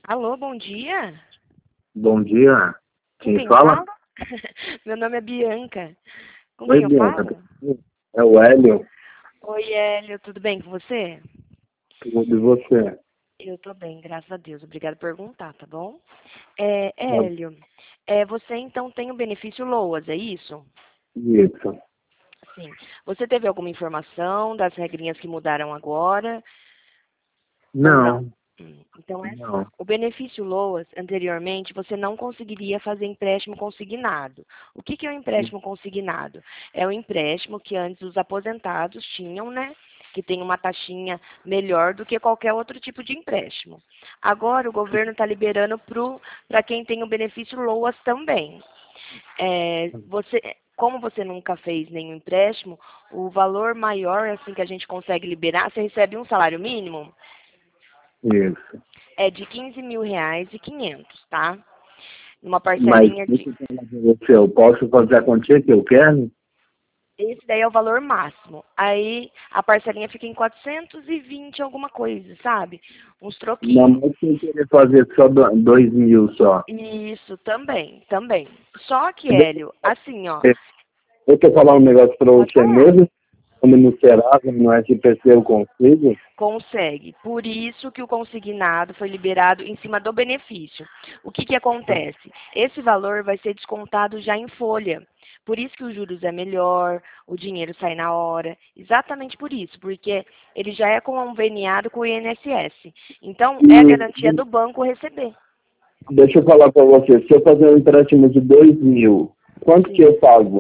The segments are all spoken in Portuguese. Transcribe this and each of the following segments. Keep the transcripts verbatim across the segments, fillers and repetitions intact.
Alô, bom dia. Bom dia. Com Quem quem fala? fala? Meu nome é Bianca. Com Oi, quem eu Bianca. falo? É o Hélio. Oi, Hélio, tudo bem com você? Tudo de você? Eu tô bem, graças a Deus. Obrigada por perguntar, tá bom? É, Hélio, é, você então tem o benefício LOAS, é isso? Isso. Sim. Você teve alguma informação das regrinhas que mudaram agora ou não? Não, Hum, Então é assim, ó. não. O benefício LOAS, anteriormente, você não conseguiria fazer empréstimo consignado. O que que é o empréstimo consignado? É o empréstimo que antes os aposentados tinham, né? Que tem uma taxinha melhor do que qualquer outro tipo de empréstimo. Agora o governo está liberando para quem tem o benefício LOAS também. É, você, como você nunca fez nenhum empréstimo, o valor maior assim que a gente consegue liberar, você recebe um salário mínimo, Isso. é de quinze mil reais e quinhentos, tá? Numa Mas parcelinha de. deixa eu falar pra você, eu posso fazer a quantia que eu quero? Esse daí é o valor máximo. Aí a parcelinha fica em quatrocentos e vinte alguma coisa, sabe? Uns Não, troquinhos. mas se eu querer fazer só do- dois mil só. Isso, também, também. Só que, Deixa Hélio, assim, ó. eu falar um negócio pra Pode você falar. mesmo. Quando no Serasa, no S P C eu consigo. Consegue. Por isso que o consignado foi liberado em cima do benefício. O que, que acontece? Esse valor vai ser descontado já em folha. Por isso que os juros é melhor, o dinheiro sai na hora. Exatamente por isso, porque ele já é conveniado com o I N S S. Então, é a garantia E do banco receber. deixa eu falar pra você, se eu fazer um empréstimo de dois mil, quanto que Sim. eu pago?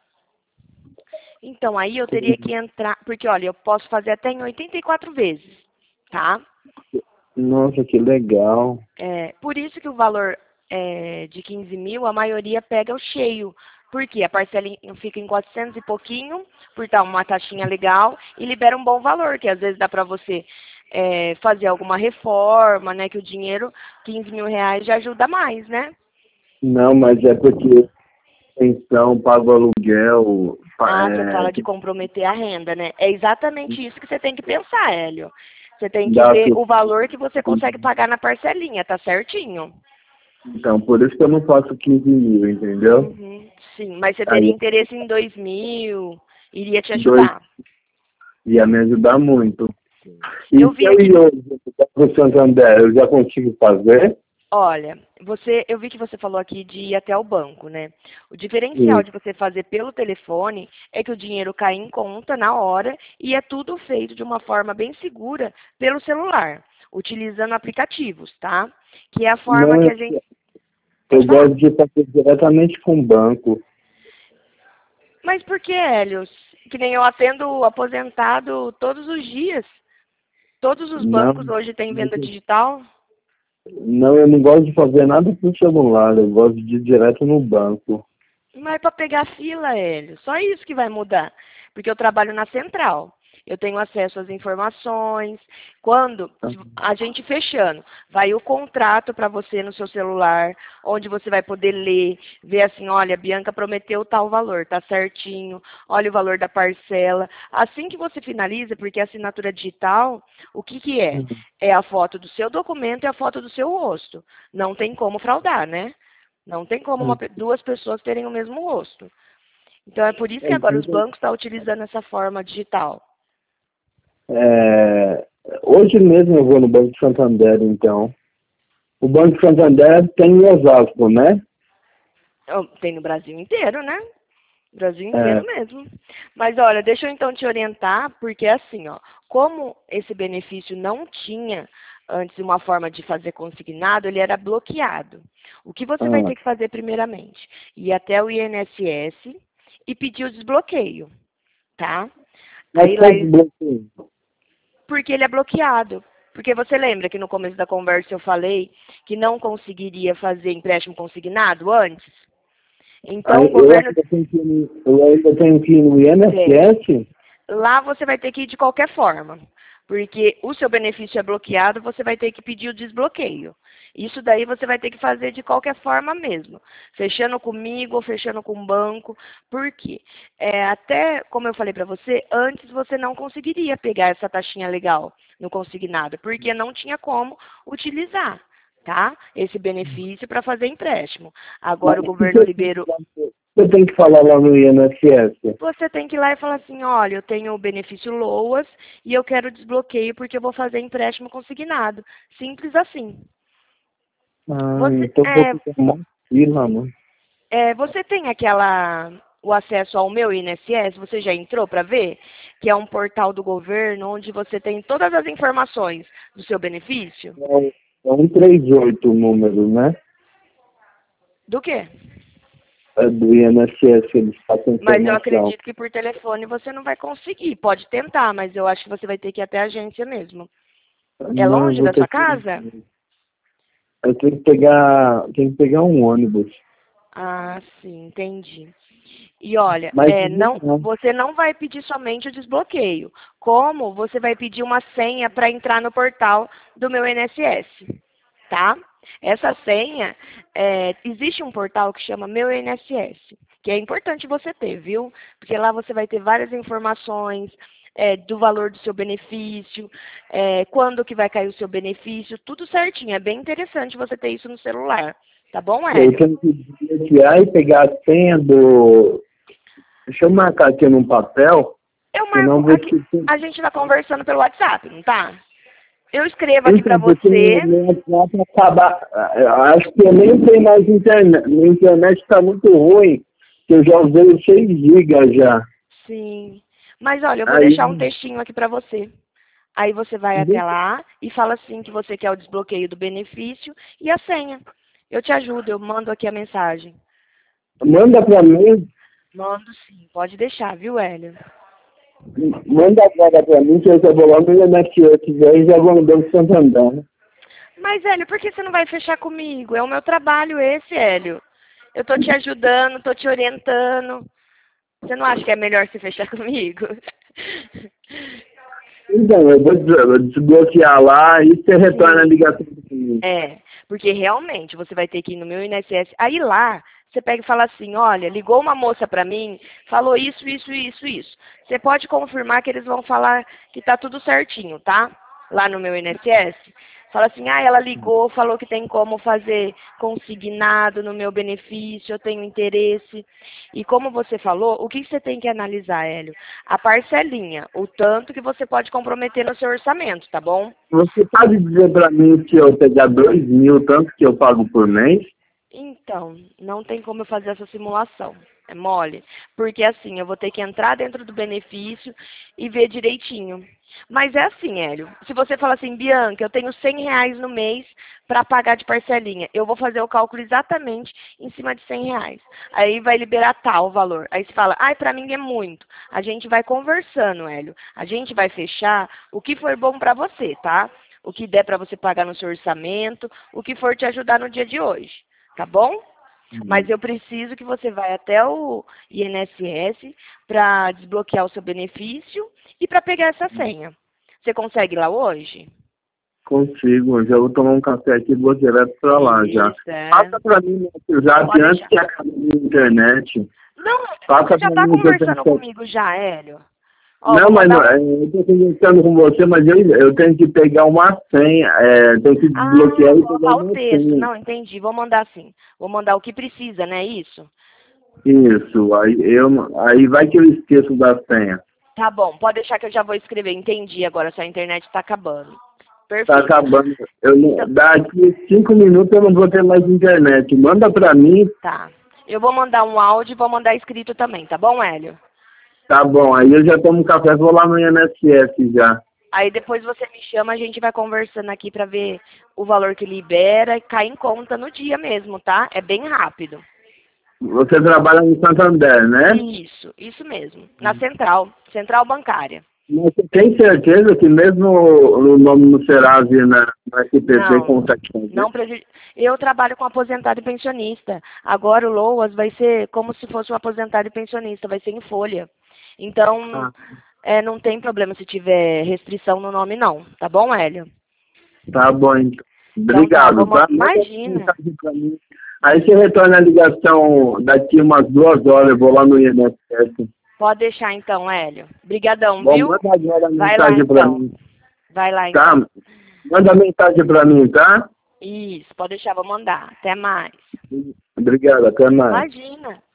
Então, aí eu teria que entrar, porque olha, eu posso fazer até em oitenta e quatro vezes, tá? Nossa, que legal. É, por isso que o valor é, de quinze mil, a maioria pega o cheio. Porque a parcela fica em quatrocentos e pouquinho, por estar uma taxinha legal, e libera um bom valor, que às vezes dá para você é, fazer alguma reforma, né? Que o dinheiro, quinze mil reais, já ajuda mais, né? Não, mas é porque pensão, pago aluguel, pa- Ah, você é, fala de comprometer a renda, né? É exatamente isso que você tem que pensar, Hélio. Você tem que ver gasto. o valor que você consegue pagar na parcelinha, tá certinho? Então, por isso que eu não faço quinze mil, entendeu? Uhum, sim, mas você teria Aí, interesse em dois mil, iria te dois ajudar. ia me ajudar muito. E Eu se vi eu aqui, ir hoje para o Santander, eu já consigo fazer? olha, você, eu vi que você falou aqui de ir até o banco, né? O diferencial Sim. de você fazer pelo telefone é que o dinheiro cai em conta na hora e é tudo feito de uma forma bem segura pelo celular, utilizando aplicativos, tá? Que é a forma Não, que eu, a gente. eu Pode falar. gosto de fazer diretamente com o banco. Mas por que, Hélio? Que nem eu atendo aposentado todos os dias. Todos os Não, bancos hoje têm venda digital. não, eu não gosto de fazer nada com o celular, eu gosto de ir direto no banco. Não é para pegar fila, Hélio. Só isso que vai mudar. Porque eu trabalho na central. Eu tenho acesso às informações. Quando a gente fechando, vai o contrato para você no seu celular, onde você vai poder ler, ver assim, olha, a Bianca prometeu tal valor, tá certinho. Olha o valor da parcela. Assim que você finaliza, porque a assinatura digital, o que que é? É a foto do seu documento e a foto do seu rosto. Não tem como fraudar, né? Não tem como uma pe- duas pessoas terem o mesmo rosto. Então é por isso que agora os bancos estão utilizando essa forma digital. É, hoje mesmo eu vou no Banco de Santander, então. O Banco de Santander tem em Osasco, né? Então, tem no Brasil inteiro, né? Brasil inteiro É, mesmo. Mas olha, deixa eu então te orientar, porque assim, ó, como esse benefício não tinha antes uma forma de fazer consignado, ele era bloqueado. O que você vai ah, ter que fazer primeiramente? Ir até o I N S S e pedir o desbloqueio, tá? mas Aí lá quantos bloqueios? porque ele é bloqueado. Porque você lembra que no começo da conversa eu falei que não conseguiria fazer empréstimo consignado antes? Então Aí o eu governo ainda tenho que ir no, eu ainda tenho que ir no tem. I N S S? Lá você vai ter que ir de qualquer forma. Porque o seu benefício é bloqueado, você vai ter que pedir o desbloqueio. Isso daí você vai ter que fazer de qualquer forma mesmo. Fechando comigo ou fechando com o banco. Por quê? É, até, como eu falei para você, antes você não conseguiria pegar essa taxinha legal no consignado, porque não tinha como utilizar. tá? Esse benefício para fazer empréstimo. Agora Mas o governo liberou... Você tem que falar lá no I N S S. Você tem que ir lá e falar assim, olha, eu tenho o benefício LOAS e eu quero desbloqueio porque eu vou fazer empréstimo consignado. Simples assim. Ah, Você, então vou é, ficar uma fila, mano. é, você tem aquela, o acesso ao meu I N S S, você já entrou para ver? Que é um portal do governo onde você tem todas as informações do seu benefício? É é um três oito o número, né? Do quê? É do I N S S que eles passam Mas eu informação. acredito que por telefone você não vai conseguir. Pode tentar, mas eu acho que você vai ter que ir até a agência mesmo. É Não, eu longe vou da sua ter que... casa? Eu tenho que pegar, tenho que pegar um ônibus. Ah, sim, entendi. E olha, Mas é, não, não. você não vai pedir somente o desbloqueio. Como você vai pedir uma senha para entrar no portal do meu I N S S, tá? Essa senha, é, existe um portal que chama Meu I N S S, que é importante você ter, viu? Porque lá você vai ter várias informações, é, do valor do seu benefício, é, quando que vai cair o seu benefício, tudo certinho. É bem interessante você ter isso no celular. Tá bom, Eu Hélio? tenho que desbloquear e pegar a senha do... Deixa eu marcar aqui num papel, Eu senão marco eu vou aqui. esquecer. A gente tá conversando pelo WhatsApp, não tá? Eu escrevo aqui pra Então, porque você. meu WhatsApp acaba... eu acho que eu nem tenho mais internet. Minha internet está muito ruim, que eu já usei seis gigas já. Sim. Mas olha, eu vou Aí, deixar um textinho aqui pra você. Aí você vai até lá e fala assim que você quer o desbloqueio do benefício e a senha. Eu te ajudo, eu mando aqui a mensagem. manda para mim, Mando sim, pode deixar, viu, Hélio? manda agora para mim, que eu já vou lá no I N S S e já vou no Banco Santander. Né? Mas, Hélio, por que você não vai fechar comigo? É o meu trabalho esse, Hélio. Eu tô te ajudando, tô te orientando. Você não acha que é melhor se fechar comigo? Então, eu vou des- desbloquear lá e você retorna a Sim. ligação para mim. É, porque realmente você vai ter que ir no meu I N S S. Aí lá, você pega e fala assim, olha, ligou uma moça pra mim, falou isso, isso, isso, isso. Você pode confirmar que eles vão falar que tá tudo certinho, tá? Lá no meu I N S S. Fala assim, ah, ela ligou, falou que tem como fazer consignado no meu benefício, eu tenho interesse. E como você falou, o que você tem que analisar, Hélio? A parcelinha, o tanto que você pode comprometer no seu orçamento, tá bom? Você pode dizer para mim se eu pegar dois mil, tanto que eu pago por mês? Então, não tem como eu fazer essa simulação. É mole. Porque assim, eu vou ter que entrar dentro do benefício e ver direitinho. Mas é assim, Hélio. Se você fala assim, Bianca, eu tenho cem reais no mês para pagar de parcelinha. Eu vou fazer o cálculo exatamente em cima de cem reais. Aí vai liberar tal valor. Aí você fala, ai, para mim é muito. A gente vai conversando, Hélio. A gente vai fechar o que for bom para você, tá? O que der para você pagar no seu orçamento, o que for te ajudar no dia de hoje. Tá bom? Mas eu preciso que você vá até o I N S S para desbloquear o seu benefício e para pegar essa senha. Você consegue ir lá hoje? Consigo, já vou tomar um café aqui e vou direto para lá já. Isso, é. Passa para mim no WhatsApp Pode antes deixar. que acabe a minha internet. Não, Passa você já para está mim que eu tenho conversando que... comigo já, Hélio? Ó, Não, vou mas não, mandar é, um... eu estou conversando com você, mas eu, eu tenho que pegar uma senha, é, tenho que Ah, desbloquear e pegar colocar o uma texto. senha. Não, entendi. Vou mandar assim. Vou mandar o que precisa, né? Isso? Isso, aí, eu, aí vai que eu esqueço da senha. Tá bom, pode deixar que eu já vou escrever. Entendi agora, sua internet está acabando. Tá Perfeito. acabando. Eu, Então, não- daqui cinco minutos eu não vou ter mais internet. Manda pra mim, tá. Eu vou mandar um áudio e vou mandar escrito também, tá bom, Hélio? tá bom. Aí eu já tomo café, vou lá no I N S S já. Aí depois você me chama, a gente vai conversando aqui pra ver o valor que libera e cai em conta no dia mesmo, tá? É bem rápido. Você trabalha no Santander, né? Isso, isso mesmo. Na central, central bancária. Mas você tem certeza que mesmo o nome no Serasa e na, no S P P Não, consegue fazer? não prejudica. Eu trabalho com aposentado e pensionista. Agora o LOAS vai ser como se fosse um aposentado e pensionista, vai ser em folha. Então, Ah, é, não tem problema se tiver restrição no nome, não. Tá bom, Hélio? tá bom, então. Então tá, vou, Obrigado, ma- tá? Manda imagina. mensagem pra mim. Aí você retorna a ligação daqui umas duas horas, eu vou lá no I N S S. Pode deixar então, Hélio. Obrigadão, Bom, viu? manda agora a Vai lá mensagem pra então. mim. Vai lá Tá? então. Manda mensagem pra mim, tá? Isso, pode deixar, vou mandar. Até mais. Obrigado, até mais. Imagina.